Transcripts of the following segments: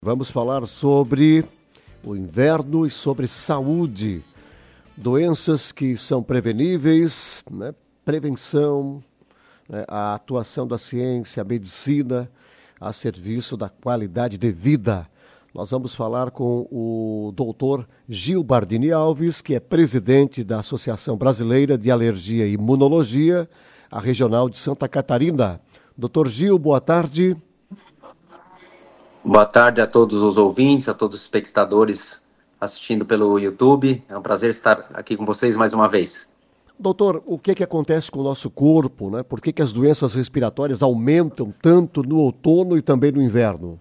Vamos falar sobre o inverno e sobre saúde, doenças que são preveníveis, né? Prevenção, né? A atuação da ciência, a medicina a serviço da qualidade de vida. Nós vamos falar com o doutor Gil Bardini Alves, que é presidente da Associação Brasileira de Alergia e Imunologia, a Regional de Santa Catarina. Doutor Gil, boa tarde. Boa tarde a todos os ouvintes, a todos os espectadores assistindo pelo YouTube. É um prazer estar aqui com vocês mais uma vez. Doutor, o que acontece com o nosso corpo, né? Por que as doenças respiratórias aumentam tanto no outono e também no inverno?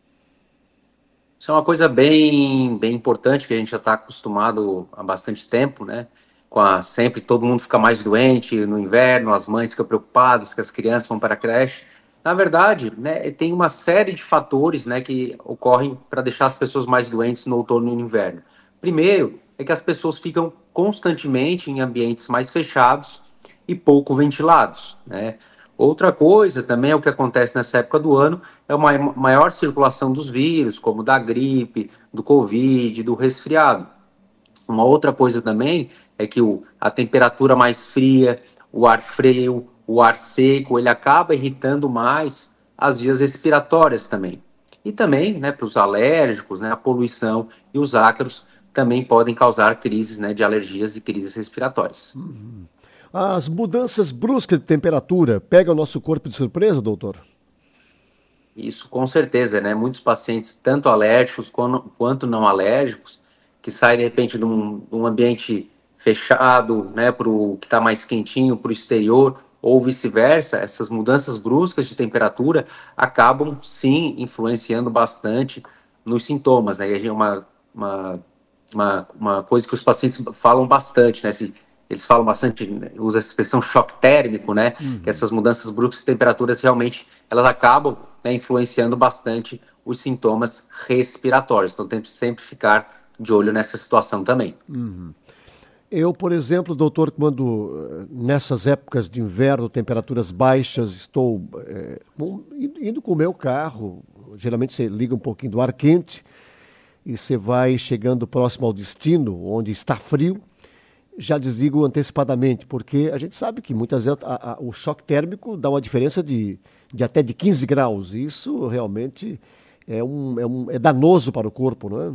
Isso é uma coisa bem importante que a gente já está acostumado há bastante tempo, né? Sempre todo mundo fica mais doente no inverno, as mães ficam preocupadas que as crianças vão para a creche. Na verdade, né, tem uma série de fatores, né, que ocorrem para deixar as pessoas mais doentes no outono e no inverno. Primeiro, é que as pessoas ficam constantemente em ambientes mais fechados e pouco ventilados, né? Outra coisa também é o que acontece nessa época do ano, é uma maior circulação dos vírus, como da gripe, do Covid, do resfriado. Uma outra coisa também é que a temperatura mais fria, o ar frio, o ar seco, ele acaba irritando mais as vias respiratórias também. E também, né, para os alérgicos, né, a poluição e os ácaros também podem causar crises, né, de alergias e crises respiratórias. As mudanças bruscas de temperatura pegam o nosso corpo de surpresa, doutor? Isso com certeza, né? Muitos pacientes, tanto alérgicos quanto não alérgicos, que saem de repente de um ambiente fechado, né, para o que está mais quentinho, para o exterior, ou vice-versa, essas mudanças bruscas de temperatura acabam sim influenciando bastante nos sintomas, né? E é uma, uma coisa que os pacientes falam bastante, né? Eles falam bastante, usa essa expressão choque térmico, né? Que essas mudanças bruscas de temperaturas realmente elas acabam, né, influenciando bastante os sintomas respiratórios. Então tem que sempre ficar de olho nessa situação também. Eu, por exemplo, doutor, quando nessas épocas de inverno, temperaturas baixas, estou indo com o meu carro, geralmente você liga um pouquinho do ar quente e você vai chegando próximo ao destino, onde está frio, já desligo antecipadamente, porque a gente sabe que muitas vezes o choque térmico dá uma diferença de até de 15 graus. E isso realmente é danoso para o corpo, não é?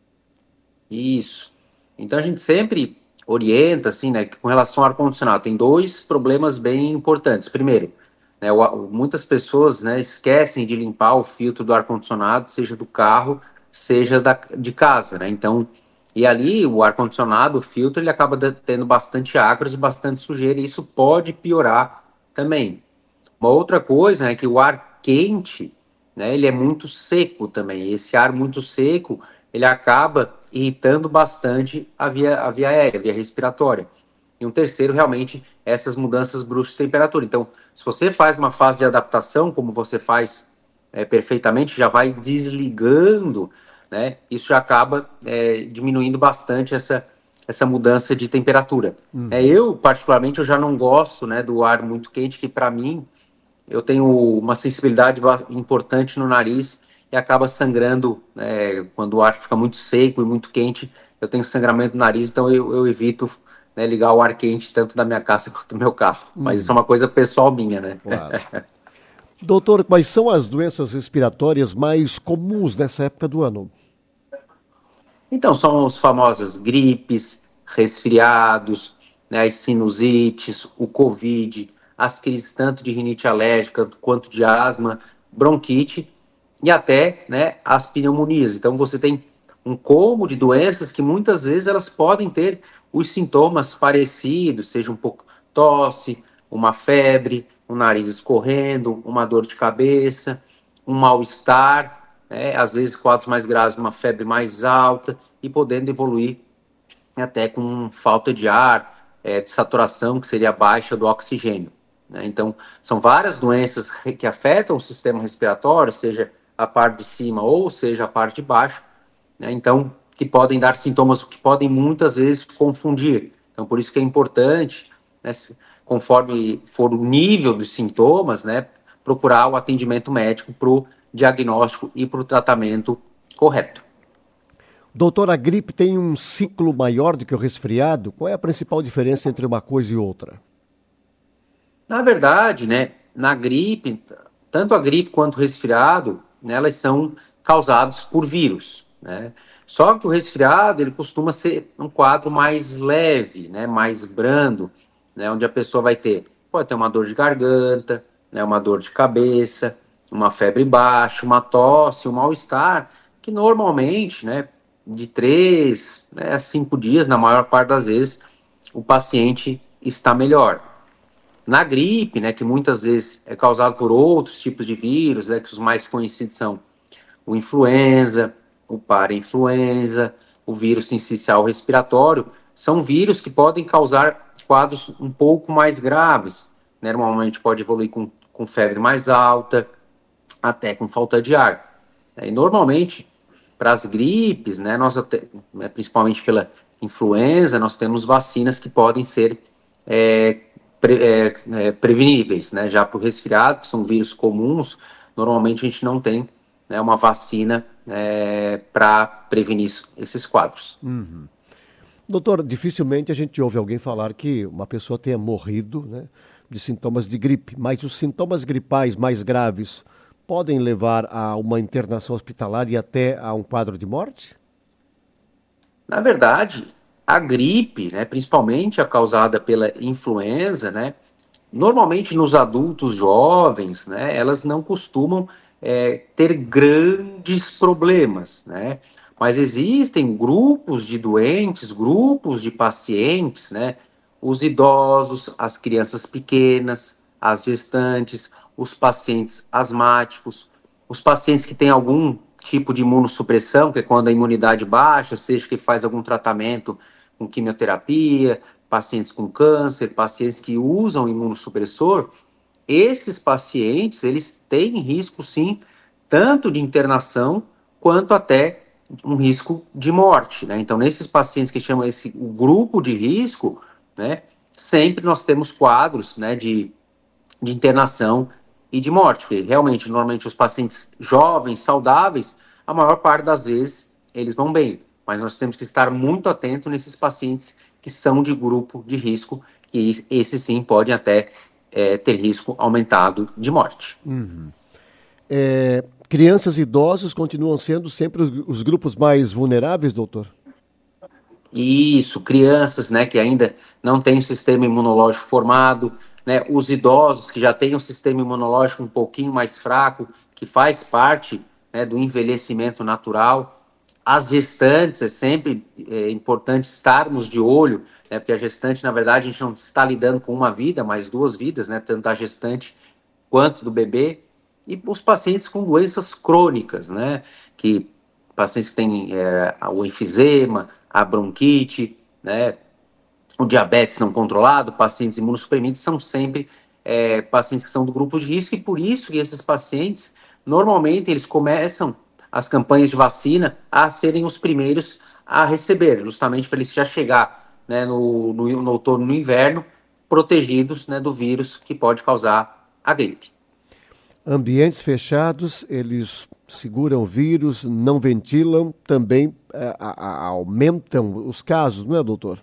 Isso. Então a gente sempre orienta, assim, né, que com relação ao ar-condicionado, tem dois problemas bem importantes. Primeiro, né, muitas pessoas, né, esquecem de limpar o filtro do ar-condicionado, seja do carro, seja de casa, né? Então, e ali o ar-condicionado, o filtro, ele acaba tendo bastante ácaros e bastante sujeira, e isso pode piorar também. Uma outra coisa é que o ar quente, né, ele é muito seco também. Esse ar muito seco, ele acaba irritando bastante a via aérea, a via respiratória. E um terceiro, realmente, essas mudanças bruscas de temperatura. Então, se você faz uma fase de adaptação, como você faz perfeitamente, já vai desligando, né, isso já acaba diminuindo bastante essa mudança de temperatura. Eu, particularmente, eu já não gosto, né, do ar muito quente, que para mim eu tenho uma sensibilidade importante no nariz e acaba sangrando, né, quando o ar fica muito seco e muito quente. Eu tenho sangramento no nariz, então eu evito, né, ligar o ar quente tanto da minha casa quanto do meu carro. Mas isso é uma coisa pessoal minha, né? Claro. Doutor, quais são as doenças respiratórias mais comuns nessa época do ano? Então, são os famosos gripes, resfriados, né, as sinusites, o Covid, as crises tanto de rinite alérgica quanto de asma, bronquite e até, né, as pneumonias. Então, você tem um combo de doenças que muitas vezes elas podem ter os sintomas parecidos, seja um pouco tosse, uma febre, um nariz escorrendo, uma dor de cabeça, um mal-estar, né? Às vezes quadros mais graves, uma febre mais alta e podendo evoluir até com falta de ar, de saturação, que seria a baixa do oxigênio, né? Então, são várias doenças que afetam o sistema respiratório, seja a parte de cima ou seja a parte de baixo, né? Então, que podem dar sintomas que podem muitas vezes confundir. Então, por isso que é importante, né, conforme for o nível dos sintomas, né, procurar o atendimento médico para o diagnóstico e para o tratamento correto. Doutor, a gripe tem um ciclo maior do que o resfriado? Qual é a principal diferença entre uma coisa e outra? Na verdade, né, na gripe, tanto a gripe quanto o resfriado, né, elas são causados por vírus, né? Só que o resfriado, ele costuma ser um quadro mais leve, né, mais brando, né, onde a pessoa pode ter uma dor de garganta, né, uma dor de cabeça, uma febre baixa, uma tosse, um mal-estar, que normalmente, né, de 3, né, a 5 dias, na maior parte das vezes, o paciente está melhor. Na gripe, né, que muitas vezes é causado por outros tipos de vírus, né, que os mais conhecidos são o influenza, o parainfluenza, o vírus sincicial respiratório, são vírus que podem causar quadros um pouco mais graves. Né? Normalmente pode evoluir com febre mais alta, até com falta de ar. E normalmente, para as gripes, né, principalmente pela influenza, nós temos vacinas que podem ser é, preveníveis, né? Já para o resfriado, que são vírus comuns, normalmente a gente não tem, né, uma vacina para prevenir esses quadros. Doutor, dificilmente a gente ouve alguém falar que uma pessoa tenha morrido, né, de sintomas de gripe, mas os sintomas gripais mais graves podem levar a uma internação hospitalar e até a um quadro de morte? Na verdade, a gripe, né, principalmente a causada pela influenza, né, normalmente nos adultos jovens, né, elas não costumam ter grandes problemas, né? Mas existem grupos de doentes, grupos de pacientes, né? Os idosos, as crianças pequenas, as gestantes, os pacientes asmáticos, os pacientes que têm algum tipo de imunossupressão, que é quando a imunidade baixa, seja que faz algum tratamento com quimioterapia, pacientes com câncer, pacientes que usam imunossupressor, esses pacientes, eles têm risco, sim, tanto de internação, quanto até um risco de morte, né? Então, nesses pacientes que chamam o grupo de risco, né, sempre nós temos quadros, né, de internação e de morte, porque realmente, normalmente, os pacientes jovens, saudáveis, a maior parte das vezes, eles vão bem, mas nós temos que estar muito atento nesses pacientes que são de grupo de risco, e esses sim podem até ter risco aumentado de morte. Crianças e idosos continuam sendo sempre os grupos mais vulneráveis, doutor? Isso, crianças, né, que ainda não têm o sistema imunológico formado, né, os idosos que já têm um sistema imunológico um pouquinho mais fraco, que faz parte, né, do envelhecimento natural. As gestantes, é sempre importante estarmos de olho, né, porque a gestante, na verdade, a gente não está lidando com uma vida, mas duas vidas, né, tanto da gestante quanto do bebê, e os pacientes com doenças crônicas, né, que pacientes que têm o enfisema, a bronquite, né, o diabetes não controlado, pacientes imunossuprimidos, são sempre pacientes que são do grupo de risco, e por isso que esses pacientes, normalmente, eles começam as campanhas de vacina a serem os primeiros a receber, justamente para eles já chegar, né, no outono, no inverno, protegidos, né, do vírus que pode causar a gripe. Ambientes fechados, eles seguram o vírus, não ventilam, também aumentam os casos, não é, doutor?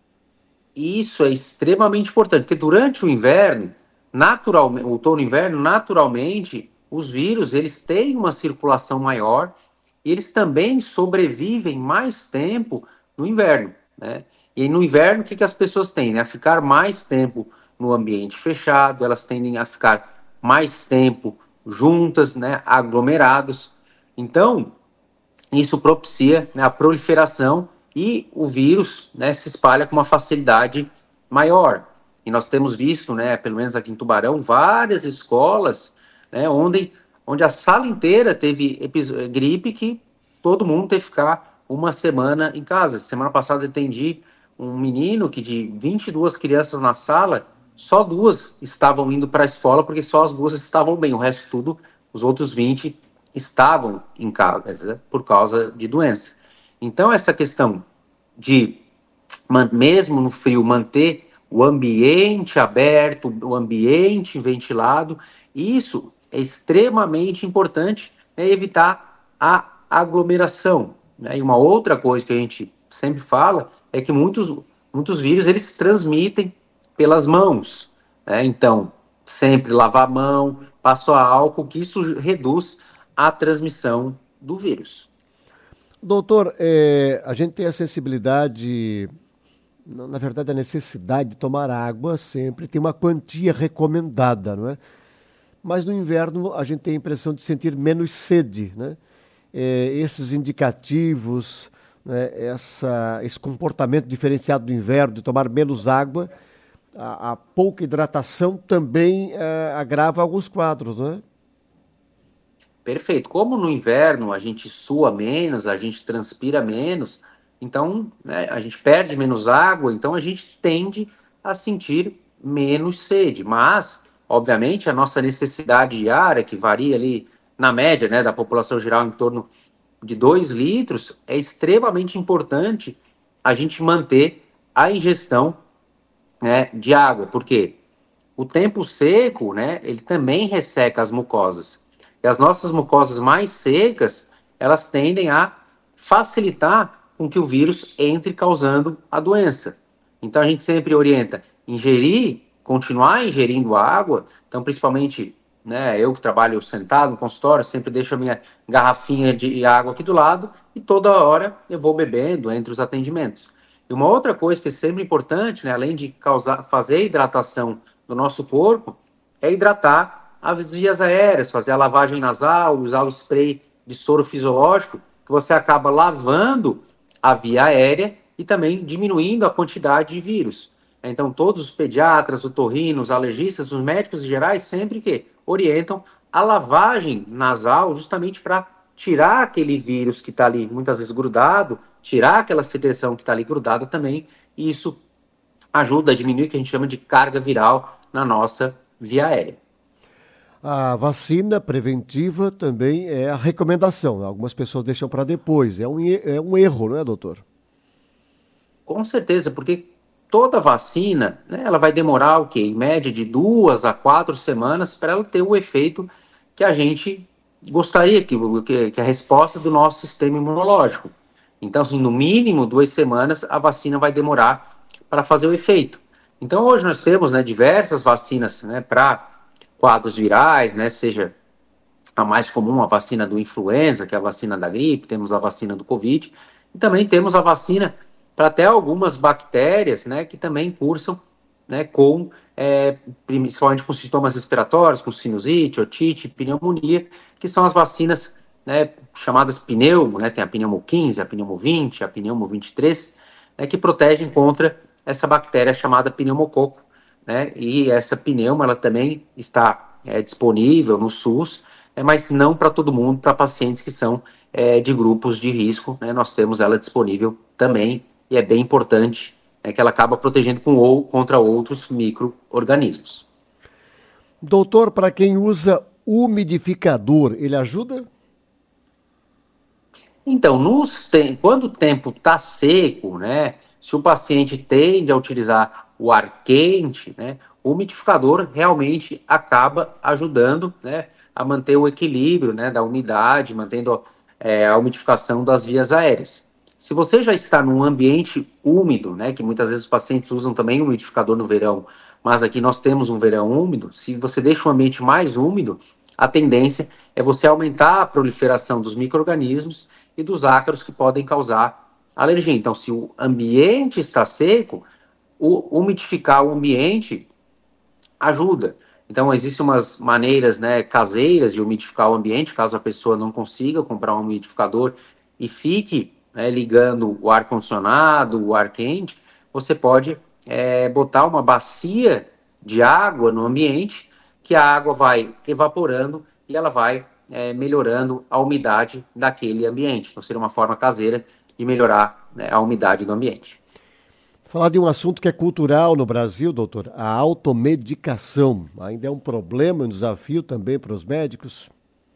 Isso é extremamente importante, porque durante o inverno, naturalmente, outono e inverno, naturalmente, os vírus, eles têm uma circulação maior e eles também sobrevivem mais tempo no inverno, né? E aí, no inverno, o que as pessoas tendem? A ficar mais tempo no ambiente fechado, elas tendem a ficar mais tempo juntas, né, aglomerados. Então, isso propicia, né, a proliferação e o vírus, né, se espalha com uma facilidade maior. E nós temos visto, né, pelo menos aqui em Tubarão, várias escolas, né, onde a sala inteira teve gripe, que todo mundo teve que ficar uma semana em casa. Semana passada eu atendi um menino que de 22 crianças na sala, só duas estavam indo para a escola, porque só as duas estavam bem, o resto tudo, os outros 20 estavam em casa por causa de doença. Então, essa questão de, mesmo no frio, manter o ambiente aberto, o ambiente ventilado, isso é extremamente importante, né, evitar a aglomeração, né? E uma outra coisa que a gente sempre fala é que muitos vírus eles se transmitem pelas mãos, né? Então, sempre lavar a mão, passar álcool, que isso reduz a transmissão do vírus. Doutor, a gente tem a sensibilidade, na verdade, a necessidade de tomar água sempre tem uma quantia recomendada, não é? Mas no inverno a gente tem a impressão de sentir menos sede, né? Esses indicativos, né, esse comportamento diferenciado do inverno, de tomar menos água, a pouca hidratação também agrava alguns quadros, não é? Perfeito. Como no inverno a gente sua menos, a gente transpira menos, então, né, a gente perde menos água, então a gente tende a sentir menos sede. Mas, obviamente, a nossa necessidade diária, que varia ali na média, né, da população geral em torno de 2 litros, é extremamente importante a gente manter a ingestão, né, de água, porque o tempo seco, né, ele também resseca as mucosas. E as nossas mucosas mais secas, elas tendem a facilitar com que o vírus entre causando a doença. Então a gente sempre orienta ingerir, continuar ingerindo água. Então, principalmente, né, eu que trabalho sentado no consultório, sempre deixo a minha garrafinha de água aqui do lado e toda hora eu vou bebendo entre os atendimentos. E uma outra coisa que é sempre importante, né, além de fazer hidratação do nosso corpo, é hidratar as vias aéreas, fazer a lavagem nasal, usar o spray de soro fisiológico, que você acaba lavando a via aérea e também diminuindo a quantidade de vírus. Então, todos os pediatras, otorrinos, os alergistas, os médicos em gerais, sempre que orientam a lavagem nasal justamente para tirar aquele vírus que está ali muitas vezes grudado, tirar aquela secreção que está ali grudada também, e isso ajuda a diminuir o que a gente chama de carga viral na nossa via aérea. A vacina preventiva também é a recomendação. Algumas pessoas deixam para depois. É um erro, não é, doutor? Com certeza, porque toda vacina, né, ela vai demorar o quê? Em média de 2 a 4 semanas para ela ter o efeito que a gente gostaria, que a resposta do nosso sistema imunológico. Então, assim, no mínimo 2 semanas a vacina vai demorar para fazer o efeito. Então, hoje nós temos, né, diversas vacinas, né, para quadros virais, né, seja a mais comum, a vacina do influenza, que é a vacina da gripe, temos a vacina do Covid, e também temos a vacina para até algumas bactérias, né, que também cursam, né, principalmente com sintomas respiratórios, com sinusite, otite, pneumonia, que são as vacinas, né, chamadas pneumo, né, tem a pneumo 15, a pneumo 20, a pneumo 23, né, que protegem contra essa bactéria chamada pneumococo, né, e essa pneumo, ela também está disponível no SUS, mas não para todo mundo, para pacientes que são de grupos de risco, né, nós temos ela disponível também, e é bem importante que ela acaba protegendo contra outros micro-organismos. Doutor, para quem usa umidificador, ele ajuda? Então, quando o tempo está seco, né, se o paciente tende a utilizar o ar quente, né, o umidificador realmente acaba ajudando, né, a manter o equilíbrio, né, da umidade, mantendo a umidificação das vias aéreas. Se você já está num ambiente úmido, né, que muitas vezes os pacientes usam também umidificador no verão, mas aqui nós temos um verão úmido, se você deixa o ambiente mais úmido, a tendência é você aumentar a proliferação dos micro-organismos e dos ácaros que podem causar alergia. Então, se o ambiente está seco, umidificar o ambiente ajuda. Então, existem umas maneiras, né, caseiras de umidificar o ambiente, caso a pessoa não consiga comprar um umidificador e fique, né, ligando o ar-condicionado, o ar quente, você pode botar uma bacia de água no ambiente, que a água vai evaporando e ela vai melhorando a umidade daquele ambiente. Então, seria uma forma caseira de melhorar, né, a umidade do ambiente. Falar de um assunto que é cultural no Brasil, doutor, a automedicação. Ainda é um problema, um desafio também para os médicos?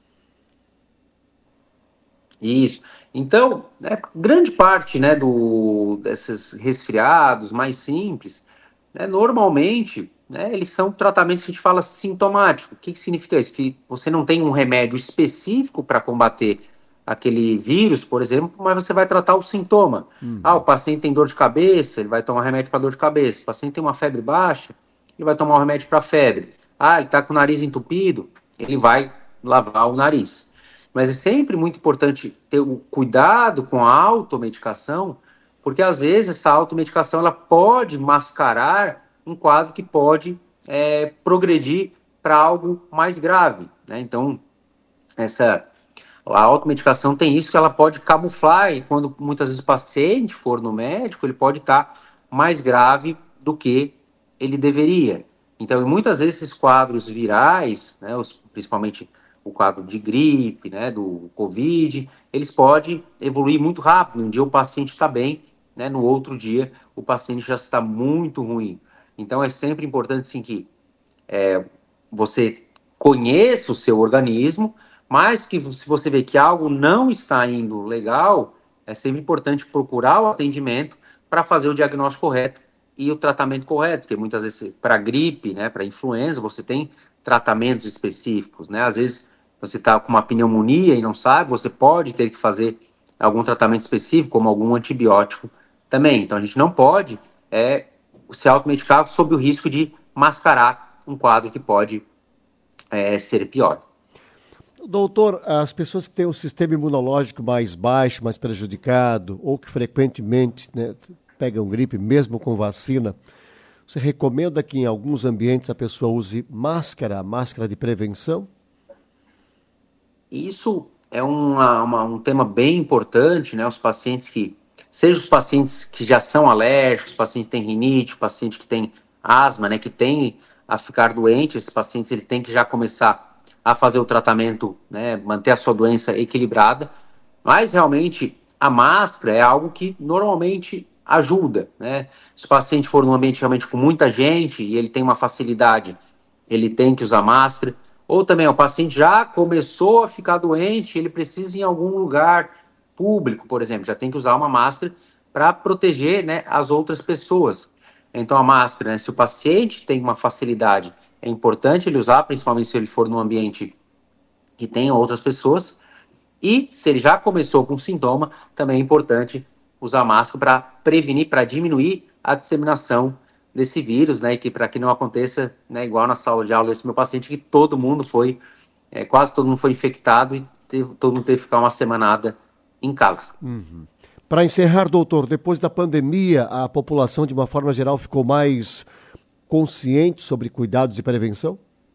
Isso. Então, grande parte, né, desses resfriados mais simples, né, normalmente, né, eles são tratamentos que a gente fala sintomático. O que significa isso? Que você não tem um remédio específico para combater aquele vírus, por exemplo, mas você vai tratar o sintoma. O paciente tem dor de cabeça, ele vai tomar remédio para dor de cabeça. O paciente tem uma febre baixa, ele vai tomar um remédio para febre. Ele está com o nariz entupido, ele vai lavar o nariz. Mas é sempre muito importante ter o cuidado com a automedicação, porque às vezes essa automedicação ela pode mascarar um quadro que pode progredir para algo mais grave, né? Então, a automedicação tem isso, que ela pode camuflar, e quando muitas vezes o paciente for no médico, ele pode estar mais grave do que ele deveria. Então, muitas vezes esses quadros virais, né, principalmente o quadro de gripe, né, do Covid, eles podem evoluir muito rápido. Um dia o paciente está bem, né, no outro dia o paciente já está muito ruim. Então, é sempre importante, sim, que você conheça o seu organismo, mas que se você vê que algo não está indo legal, é sempre importante procurar o atendimento para fazer o diagnóstico correto e o tratamento correto, porque muitas vezes para gripe, né, para influenza, você tem tratamentos específicos, né? Às vezes você está com uma pneumonia e não sabe, você pode ter que fazer algum tratamento específico, como algum antibiótico também. Então a gente não pode se automedicar sob o risco de mascarar um quadro que pode ser pior. Doutor, as pessoas que têm um sistema imunológico mais baixo, mais prejudicado, ou que frequentemente, né, pegam gripe, mesmo com vacina, você recomenda que em alguns ambientes a pessoa use máscara de prevenção? Isso é um tema bem importante, né? Os pacientes seja os pacientes que já são alérgicos, os pacientes que têm rinite, o paciente que tem asma, né, que tem a ficar doente, esses pacientes ele tem que já começar a fazer o tratamento, né, manter a sua doença equilibrada, mas realmente a máscara é algo que normalmente ajuda, né? Se o paciente for num ambiente realmente com muita gente e ele tem uma facilidade, ele tem que usar máscara. Ou também o paciente já começou a ficar doente, ele precisa ir em algum lugar público, por exemplo, já tem que usar uma máscara para proteger, né, as outras pessoas. Então a máscara, né, se o paciente tem uma facilidade, é importante ele usar, principalmente se ele for num ambiente que tenha outras pessoas. E se ele já começou com sintoma, também é importante usar máscara para prevenir, para diminuir a disseminação desse vírus, né? E que para que não aconteça, né, igual na sala de aula desse meu paciente, que todo mundo foi, quase todo mundo foi infectado e todo mundo teve que ficar uma semanada em casa. Para encerrar, doutor, depois da pandemia, a população, de uma forma geral, ficou mais consciente sobre cuidados e prevenção?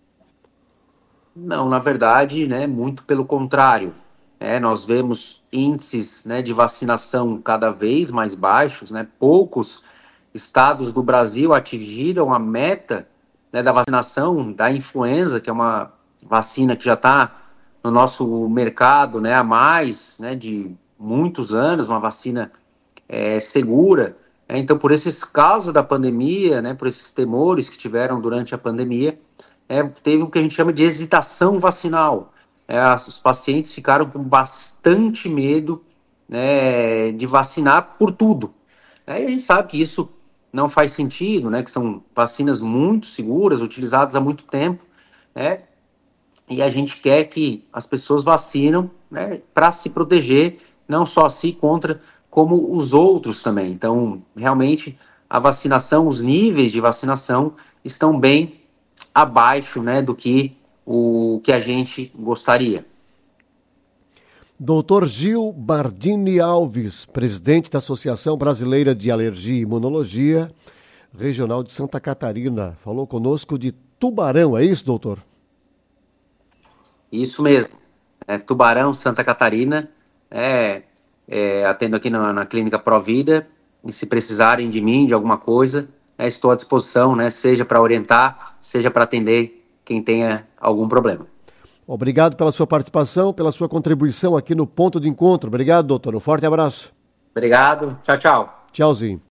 Não, na verdade, né, muito pelo contrário. Nós vemos índices, né, de vacinação cada vez mais baixos, né? Poucos estados do Brasil atingiram a meta, né, da vacinação da influenza, que é uma vacina que já está no nosso mercado, né, há mais, né, de muitos anos, uma vacina segura. Então, por esses causa da pandemia, né, por esses temores que tiveram durante a pandemia, teve o que a gente chama de hesitação vacinal. Os pacientes ficaram com bastante medo, né, de vacinar por tudo. E a gente sabe que isso não faz sentido, né, que são vacinas muito seguras, utilizadas há muito tempo, né, e a gente quer que as pessoas vacinam, né, para se proteger, não só a si contra, como os outros também. Então, realmente, a vacinação, os níveis de vacinação estão bem abaixo, né, do que o que a gente gostaria. Doutor Gil Bardini Alves, presidente da Associação Brasileira de Alergia e Imunologia, regional de Santa Catarina, falou conosco de Tubarão, é isso, doutor? Isso mesmo. Tubarão, Santa Catarina, atendo aqui na Clínica Provida, e se precisarem de mim, de alguma coisa, estou à disposição, né, seja para orientar, seja para atender quem tenha algum problema. Obrigado pela sua participação, pela sua contribuição aqui no Ponto de Encontro. Obrigado, doutor. Um forte abraço. Obrigado. Tchau, tchau. Tchauzinho.